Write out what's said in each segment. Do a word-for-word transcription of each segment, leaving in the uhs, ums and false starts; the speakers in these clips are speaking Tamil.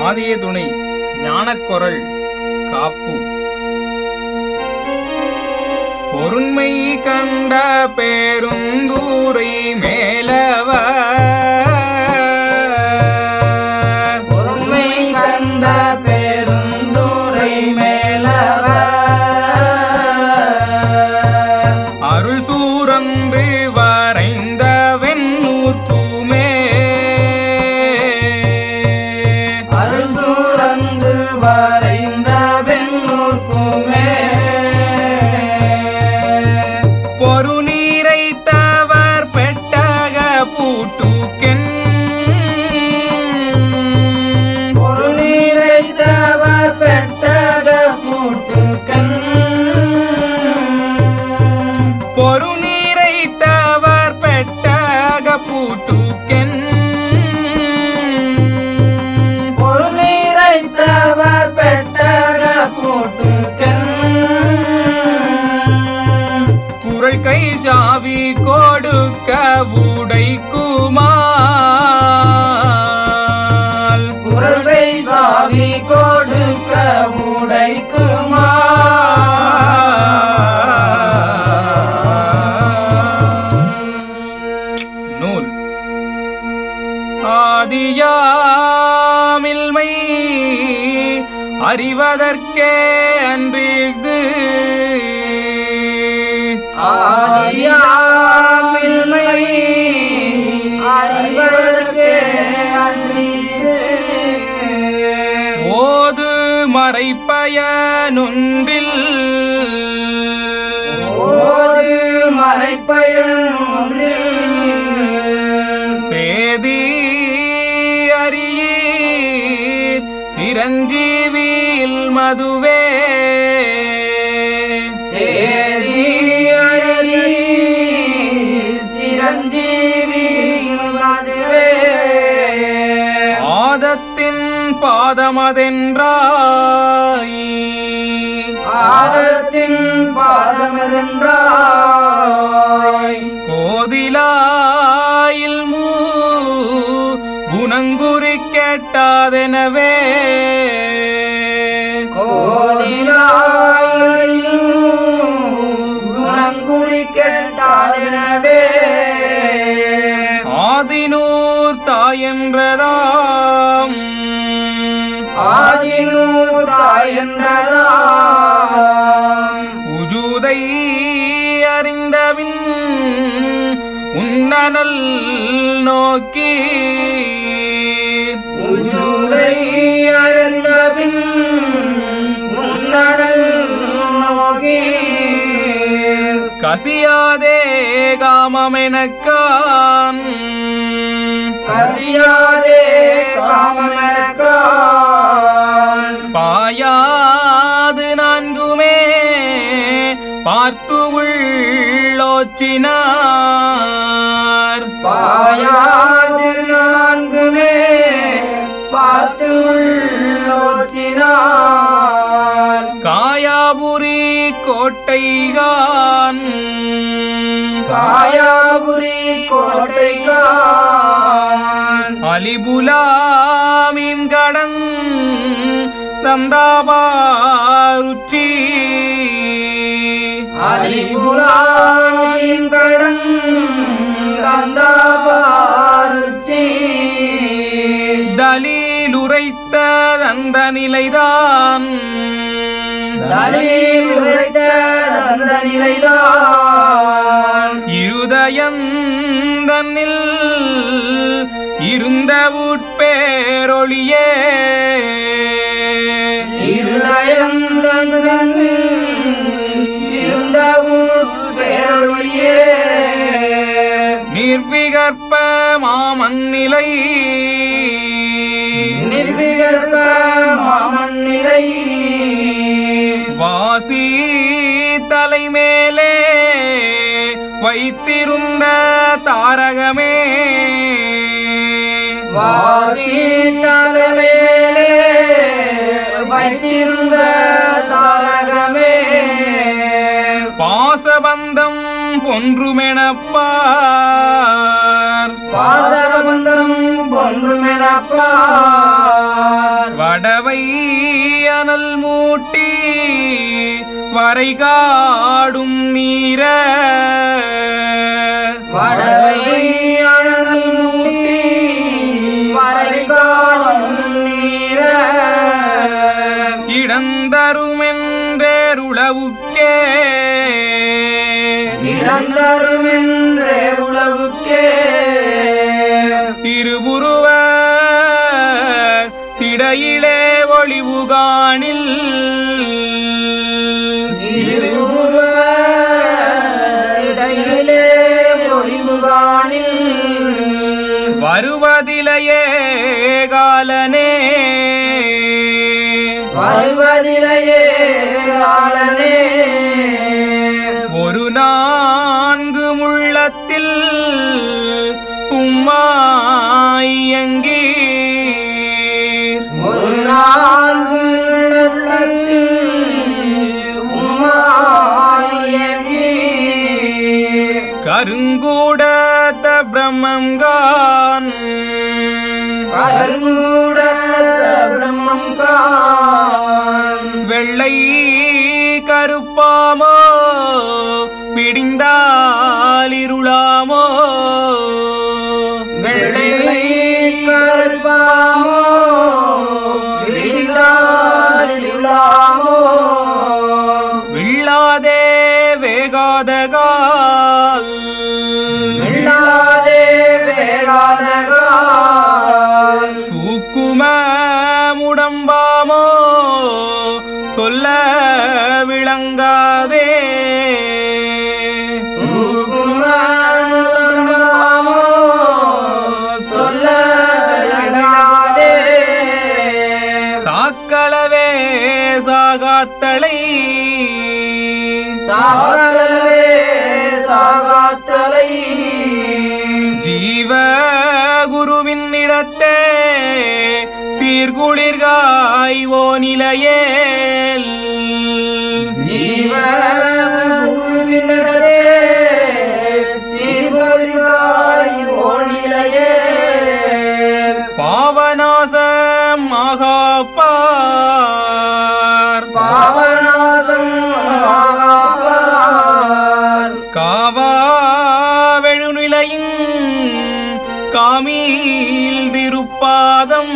ஆதியே துணை ஞானக்குரல் காப்பு. பொருண்மை கண்ட பேருந்தூரை மேலவ பொருண்மை கண்ட பேருந்தூரை மேலவ அருள் சூரந்து வரைந்த வெண்ணூர்க்குமே அருள் சூரந்து வரைந்த வெண்ணூர்க்குமே பொருநீரைத்தவர் பெட்டக பூட்டுக்கென் பொருநீரைத்தவர் பெட்டக பூட்டுக்கென் பொருநீரைத்தவர் பெட்டக பூட்டுக்கென் பொருநீரைத்தவர் பெட்டக பூட்டுக்கென் குரல் கை ஜாவி கொடுக்க உடைக்குமால் குரல் கை சாவி கொடுக்க உடைக்குமா நூல் ஆதியாமில்மை அறிவதற்கே அன்றிது ஆதியாமில்மை அறிவதற்கே அன்றிது ஓது மறைப்பயனொன்றில் ஓது மறைப்பயன் ஒன்றில் சேதி அறியீர் சிரஞ்சீவியில் மதுவே சேதி அறியீர் சிரஞ்சீவி மதுவே ஆதத்தின் பாதமதென்றாய் ஆதத்தின் பாதமதென்றாய் கோதிலாயில் மூ குணங்குறி கேட்டாதெனவே கோதிலாயில் குணங்குறி கேட்டாதெனவே ஆதினூர் தாயென்றதாம் ஆதினூர் தாயென்றதாம் உஜூதை அறிந்தவின் உன்னனல் நோக்கி உஜூதை அறிந்தபின் முன்னடல் நோக்கி கசியாதே காமமெனக்கான் கசியாதே காமமெனக்கான் பாயாது நான்குமே பார்த்து உள்ளோச்சினார் பாயாது நான்குமே பார்த்து உள்ளோச்சினார் காயாபுரி கோட்டைகான் காயாபுரி கோட்டைகான் அலிபுலாமீம் கடன் தந்தாபாருச்சி அலிபுலாவின் கடன் தந்தாபாருச்சி தலீலுரைத்த அந்த நிலைதான் தலீல் உரைத்த அந்த நிலைதான் இருதயந்தன்னில் இருந்த உட்பேரொளியே இருதயம் தன்னில் இருந்த பேரொழியே நிர்விகற்ப மாமன்னிலை நிர்விகற்ப மாமன் நிலை வாசி தலைமேலே வைத்திருந்த தாரகமே வாசி தலைமையிலே வைத்திருந்த தாரகமே பாசபந்தம் பொன்றுமெனப்பார் பாசபந்தம் பொன்றுமெனப்பார் வடவை அனல் மூட்டி வரை காடும் நீர வடவை அனல் மூட்டி வரை காடும் நீர இடந்தருமென்றேருளவுக்கே இடந்தருமென்றே உளவுக்கே இருபுருவ திடையிலே ஒளிவுகானில் இருபுருவ இடையிலே ஒளிவுகானில் வருவதிலையே காலனே வருவதிலையே காலனே ஒரு நான்கு முள்ளத்தில் உம்மாயங்கீர் ஒரு நான்கு உள்ளத்தில் உம்மாயங்கீர் கருங்கூடத்த பிரம்மங்கான் கருங்கூட பிரம்மம் கான் வெள்ளை கருப்பாமோ விடிந்தாலிருளாமோ வெள்ளை கருப்பாமோ விழிந்தாலிருளாமோ வில்லாதே வேகாதகால் வெள்ளாதே வேகாதகால் சூக்கும முடம்பாமோ சொல்ல விளங்காதே சுகுமாமோ சொல்ல விளங்காதே சாக்களவே சாகாத்தளை சாகலவே சாகாத்தலை ஜீவ குருவின் இடத்தே சீர்குளிர்காய் ஓ நிலையேல் ஜீவ குருவினிடத்தே சீர்கொழிவாய் ஓனிலையே பாவநாசம் ஆகாப்பார் பாவநாசம் ஆகாப்பார் காவா வெழுநிலையின் காமீல் திருப்பாதம்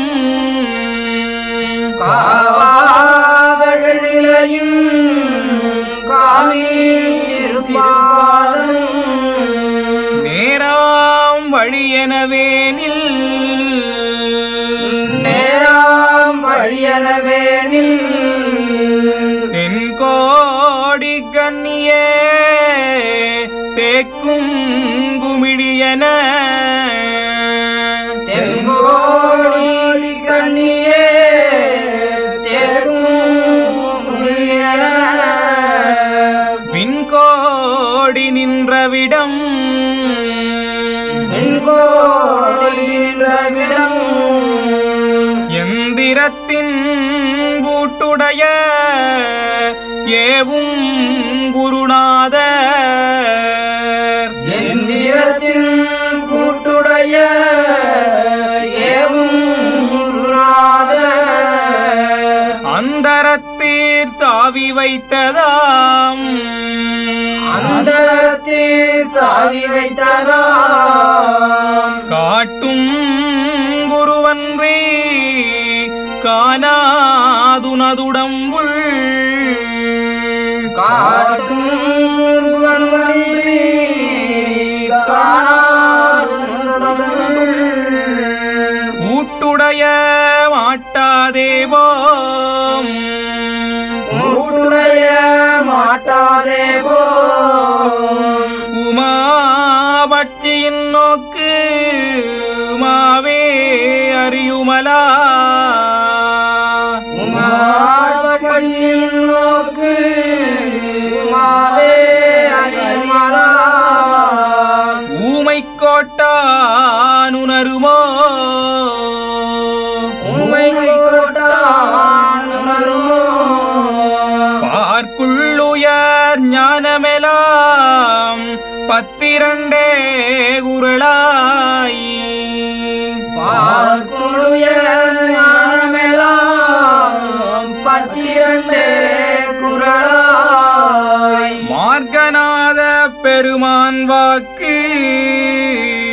காவாவழிலையின் காமீர்பாதம் நேராம் வழியெனவேனில் நேராம் வழியனவேனில் தென்கோடி கன்னியே தேக்கும் குமிழியன தென்கோடி கண்ணியே தேக்கும் விண்கோடி நின்றவிடம் வெண்கோடி நின்றவிடம் எந்திரத்தின் பூட்டுடைய ஏவும் குருநாதர் எந்திரத்தின் கூட்டுடைய ஏவும் குருநாதர் அந்தரத்தீர் சாவி வைத்ததாம் அந்தரத்தில் சாவி வைத்ததாம் காட்டும் குருவன்றி காணாதுனதுடம்புள் காட்டும் குருவன்றி காணாதுனதுள் ஊட்டுடைய மாட்டாதேவோம் கூட்டுடைய மாட்டாதே போம் உமாபட்சியின் நோக்கு மாவே அறியுமலா உமாபட்சியின் நோக்கு மாவே அறிமலா ஊமை கோட்டானுணருமோ உம்மை கோட்டான் உணருமோ பார்க்குள்ளுயர் ஞானமெலாம் பத்திரண்டே குரலாய் பார்க்குளுய ஞானமெலாம் பெருமான் வாக்கு